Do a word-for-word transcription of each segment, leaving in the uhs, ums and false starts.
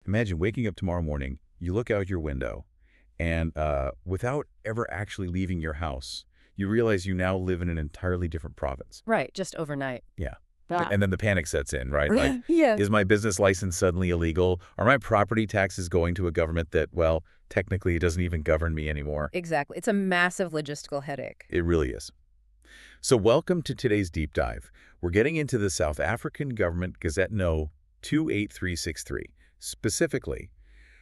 Imagine waking up tomorrow morning, you look out your window, and uh, without ever actually leaving your house, you realize you now live in an entirely different province. Right, just overnight. Yeah. Ah. And then the panic sets in, right? Like, Yeah. is my business license suddenly illegal? Are my property taxes going to a government that, well, technically it doesn't even govern me anymore? Exactly. It's a massive logistical headache. It really is. So welcome to today's deep dive. We're getting into the South African Government Gazette No. two eight three six three, specifically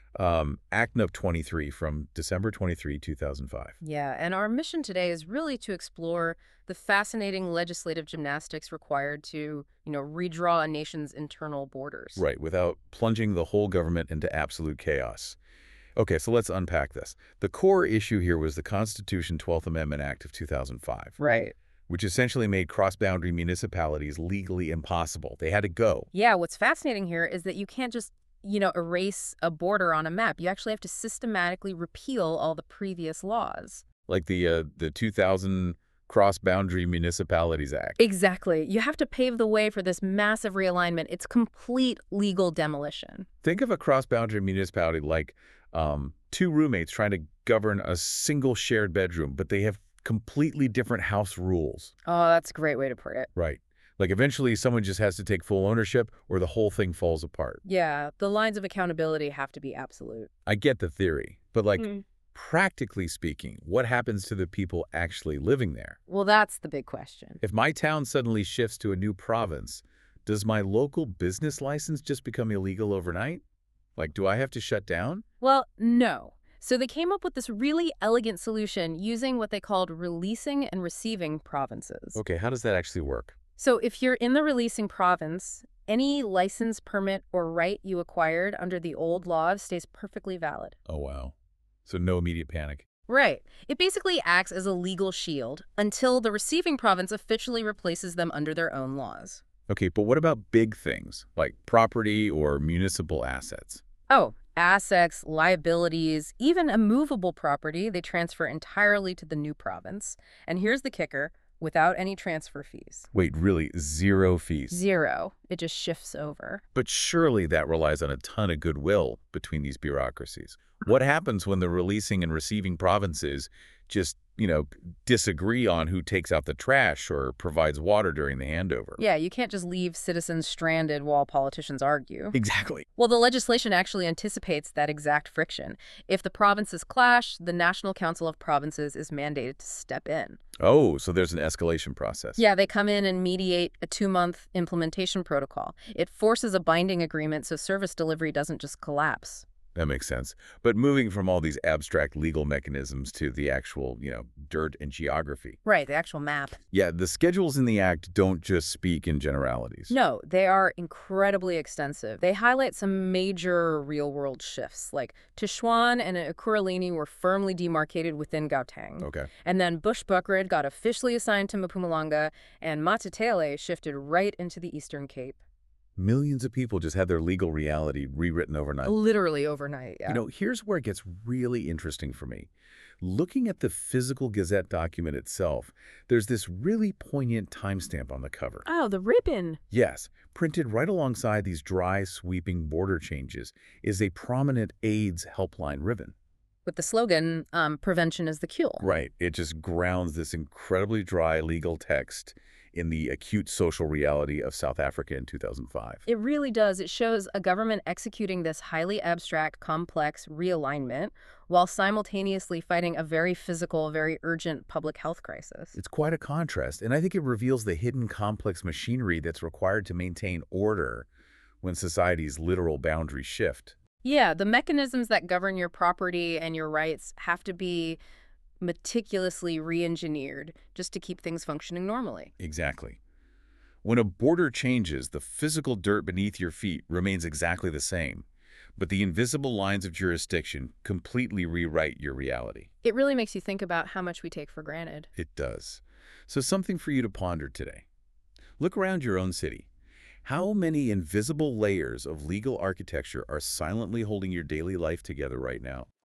um, Act No. twenty-three from December twenty-third, two thousand five. Yeah, and our mission today is really to explore the fascinating legislative gymnastics required to, you know, redraw a nation's internal borders. Right, without plunging the whole government into absolute chaos. Okay, so let's unpack this. The core issue here was the Constitution twelfth Amendment Act of two thousand five. Right. Which essentially made cross-boundary municipalities legally impossible. They had to go. Yeah, what's fascinating here is that you can't just, you know, erase a border on a map. You actually have to systematically repeal all the previous laws. Like the uh, the two thousand Cross-Boundary Municipalities Act. Exactly. You have to pave the way for this massive realignment. It's complete legal demolition. Think of a cross-boundary municipality like um, two roommates trying to govern a single shared bedroom, but they have completely different house rules. Oh, that's a great way to put it. Right. Like eventually someone just has to take full ownership or the whole thing falls apart. Yeah, the lines of accountability have to be absolute. I get the theory, but like Mm. practically speaking, what happens to the people actually living there? Well, that's the big question. If my town suddenly shifts to a new province, does my local business license just become illegal overnight? Like, do I have to shut down? Well, no. So they came up with this really elegant solution using what they called releasing and receiving provinces. Okay, how does that actually work? So if you're in the releasing province, any license, permit, or right you acquired under the old laws stays perfectly valid. Oh, wow. So no immediate panic. Right. It basically acts as a legal shield until the receiving province officially replaces them under their own laws. Okay, but what about big things like property or municipal assets? Oh, assets, liabilities, even a movable property, they transfer entirely to the new province. And here's the kicker, without any transfer fees. Wait, really? Zero fees? Zero. It just shifts over. But surely that relies on a ton of goodwill between these bureaucracies. What happens when the releasing and receiving provinces just, you know, disagree on who takes out the trash or provides water during the handover? Yeah, you can't just leave citizens stranded while politicians argue. Exactly. Well, the legislation actually anticipates that exact friction. If the provinces clash, the National Council of Provinces is mandated to step in. Oh, so there's an escalation process. Yeah, they come in and mediate a two-month implementation protocol. It forces a binding agreement so service delivery doesn't just collapse. That makes sense. But moving from all these abstract legal mechanisms to the actual, you know, dirt and geography. Right, the actual map. Yeah, the schedules in the Act don't just speak in generalities. No, they are incredibly extensive. They highlight some major real-world shifts, like Tishuan and Ekurhuleni were firmly demarcated within Gauteng. Okay. And then Bushbuckrid got officially assigned to Mpumalanga, and Matatele shifted right into the Eastern Cape. Millions of people just had their legal reality rewritten overnight. Literally overnight, yeah. You know, here's where it gets really interesting for me. Looking at the physical Gazette document itself, there's this really poignant timestamp on the cover. Oh, the ribbon. Yes, printed right alongside these dry, sweeping border changes is a prominent AIDS helpline ribbon. With the slogan, um, prevention is the cure. Right. It just grounds this incredibly dry legal text in the acute social reality of South Africa in two thousand five. It really does. It shows a government executing this highly abstract, complex realignment while simultaneously fighting a very physical, very urgent public health crisis. It's quite a contrast, and I think it reveals the hidden complex machinery that's required to maintain order when society's literal boundaries shift. Yeah, the mechanisms that govern your property and your rights have to be meticulously re-engineered just to keep things functioning normally. Exactly. When a border changes, the physical dirt beneath your feet remains exactly the same, but the invisible lines of jurisdiction completely rewrite your reality. It really makes you think about how much we take for granted. It does. So something for you to ponder today. Look around your own city. How many invisible layers of legal architecture are silently holding your daily life together right now?